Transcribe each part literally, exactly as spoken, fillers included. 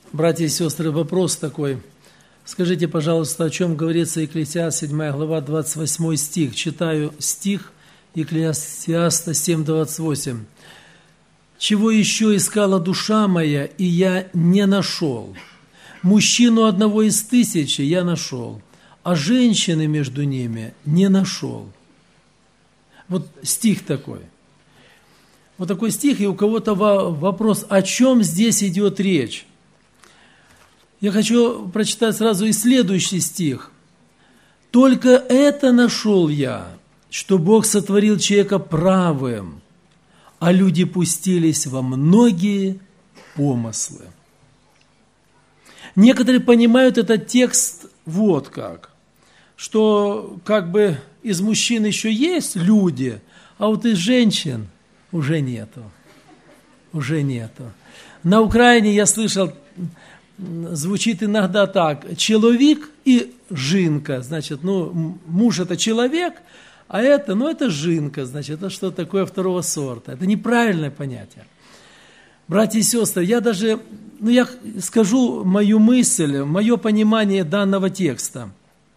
Братья и сестры, вопрос такой. Скажите, пожалуйста, о чем говорится Екклесиаст, седьмая глава, двадцать восьмой стих. Читаю стих Екклесиаста семь, двадцать восемь. «Чего еще искала душа моя, и я не нашел? Мужчину одного из тысячи я нашел, а женщины между ними не нашел». Вот стих такой. Вот такой стих, и у кого-то вопрос, о чем здесь идет речь? Я хочу прочитать сразу и следующий стих. «Только это нашел я, что Бог сотворил человека правым, а люди пустились во многие помыслы». Некоторые понимают этот текст вот как, что как бы из мужчин еще есть люди, а вот из женщин уже нету, уже нету. На Украине я слышал, звучит иногда так: человек и жинка, значит, ну, муж это человек, а это, ну, это жинка, значит, это что-то такое второго сорта. Это неправильное понятие. Братья и сестры, я даже, ну, я скажу мою мысль, мое понимание данного текста.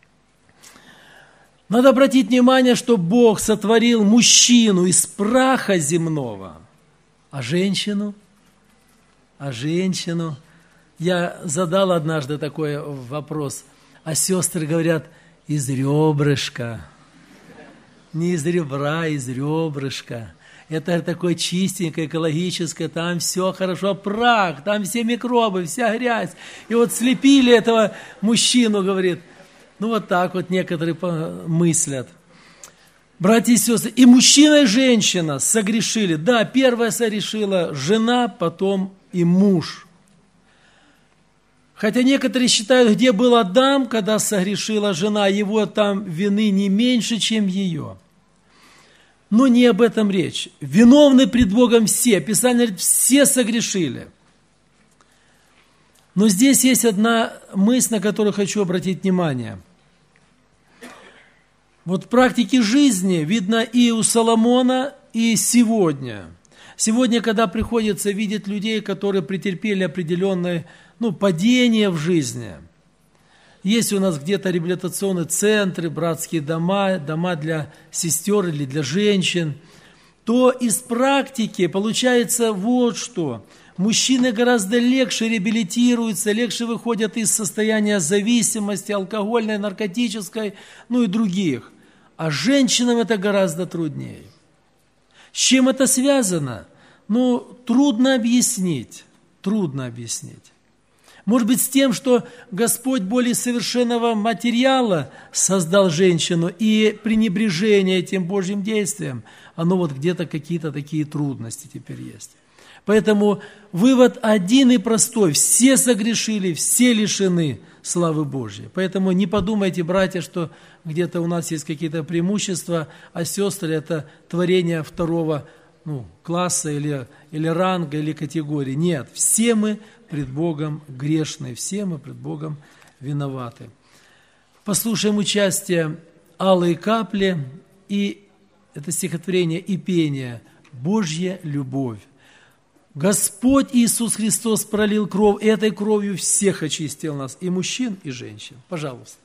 Надо обратить внимание, что Бог сотворил мужчину из праха земного, а женщину, а женщину, я задал однажды такой вопрос, а сестры говорят, из ребрышка, не из ребра, из ребрышка. Это такое чистенькое, экологическое, там все хорошо, прах, там все микробы, вся грязь. И вот слепили этого мужчину, говорит, ну вот так вот некоторые мыслят. Братья и сестры, и мужчина, и женщина согрешили. Да, первая согрешила жена, потом и муж. Хотя некоторые считают, где был Адам, когда согрешила жена, его там вины не меньше, чем ее. Но не об этом речь. Виновны пред Богом все. Писание говорит, все согрешили. Но здесь есть одна мысль, на которую хочу обратить внимание. Вот в практике жизни видно и у Соломона, и сегодня. Сегодня, когда приходится видеть людей, которые претерпели определенное, ну, падение в жизни. Есть у нас где-то реабилитационные центры, братские дома, дома для сестер или для женщин. То из практики получается вот что. Мужчины гораздо легче реабилитируются, легче выходят из состояния зависимости, алкогольной, наркотической, ну и других. А женщинам это гораздо труднее. С чем это связано? Ну, трудно объяснить, трудно объяснить. Может быть, с тем, что Господь более совершенного материала создал женщину, и пренебрежение этим Божьим действием, оно вот где-то какие-то такие трудности теперь есть. Поэтому вывод один и простой. Все согрешили, все лишены славы Божьей. Поэтому не подумайте, братья, что где-то у нас есть какие-то преимущества, а сестры – это творение второго ну, класса или, или ранга, или категории. Нет, все мы пред Богом грешны, все мы пред Богом виноваты. Послушаем участие «Алые капли» и это стихотворение и пение «Божья любовь». Господь Иисус Христос пролил кровь, и этой кровью всех очистил нас, и мужчин, и женщин. Пожалуйста.